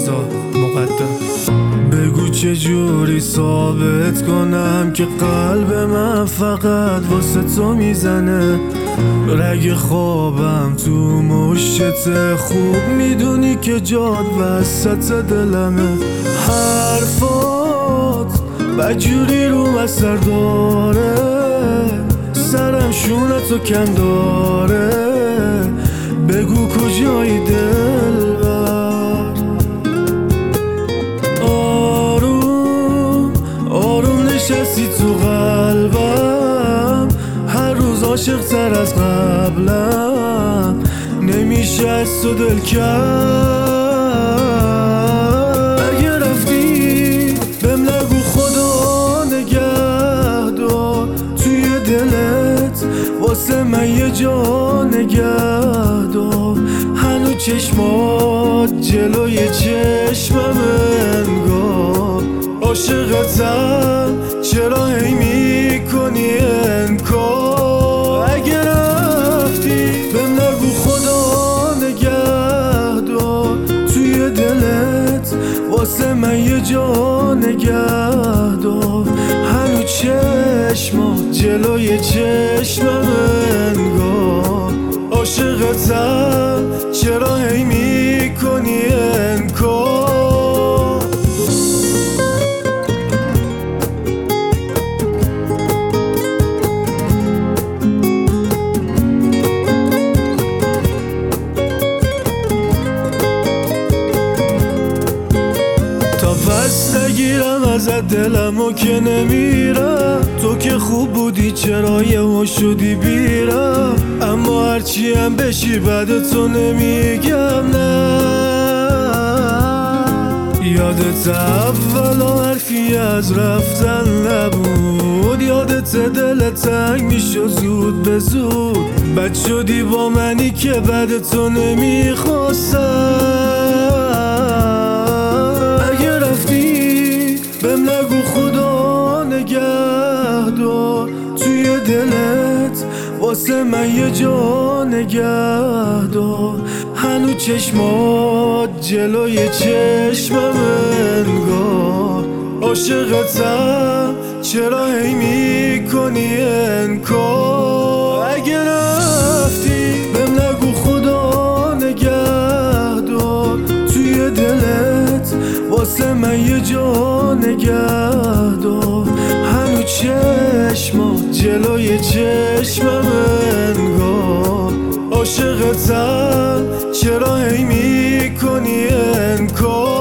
رضا مقدم. بگو چجوری ثابت کنم که قلب من فقط واسه تو میزنه. رگ خوابم تو مشتت، خوب میدونی که جاد وسط دلمه. حرفات بجوری رو اثر داره، سرم شونتو کم داره. بگو کجایی دلبر. آروم آروم نشستی تو قلبم، هر روز عاشق تر از قبلم. نمیشه از تو دل کرد. اگه رفتی بهم نگو خدا نگه دار، توی دلت واسه من یه جا نگه دار. هنو چشمات جلوی چشمم انگار. عاشقتم چرا هی میکنی انکار. اگه رفتی بهم نگو خدا نگه دار، توی دلت واسه من یه جا نگه دار. هنو چشمات جلوی چشمم انگار. عاشقتم چرا هی میکنی انکار. تا پس نگیرم ازت دلمو که نمیرم. تو که خوب بودی چرا یهو شدی بیرم. اما هرچی هم بشی بعد تو نمیگم نه. یادت اول حرفی از رفتن نبود، یادت دل تنگ میشد زود به زود. بد شدی با منی که بعد تو نمیخواستم. اگه رفتی بهم نگو خدا نگه دار، توی دلت واسه من یه جا نگه دار. هنو چشمات جلوی چشمم انگار. عاشقتم چرا هی میکنی انکار. اگه رفتی بهم نگو خدا نگه دار، توی دلت واسه من یه جا نگه دار. هنو چشمات جلوی چشمم انگار. عاشقتم چرا هی میکنی انکار.